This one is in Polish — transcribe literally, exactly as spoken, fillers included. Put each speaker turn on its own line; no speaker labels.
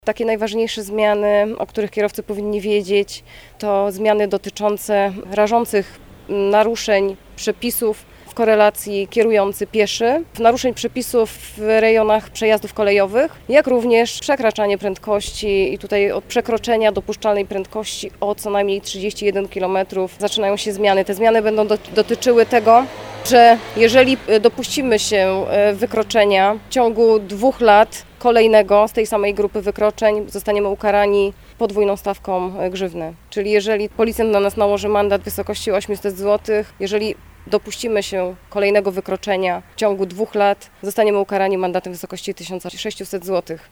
Takie najważniejsze zmiany, o których kierowcy powinni wiedzieć, to zmiany dotyczące rażących naruszeń przepisów w korelacji kierujący pieszy, naruszeń przepisów w rejonach przejazdów kolejowych, jak również przekraczanie prędkości i tutaj od przekroczenia dopuszczalnej prędkości o co najmniej trzydzieści jeden kilometrów zaczynają się zmiany. Te zmiany będą do, dotyczyły tego, że jeżeli dopuścimy się wykroczenia w ciągu dwóch lat kolejnego z tej samej grupy wykroczeń, zostaniemy ukarani podwójną stawką grzywny. Czyli jeżeli policjant na nas nałoży mandat w wysokości osiemset złotych, jeżeli dopuścimy się kolejnego wykroczenia w ciągu dwóch lat, zostaniemy ukarani mandatem w wysokości tysiąc sześćset złotych.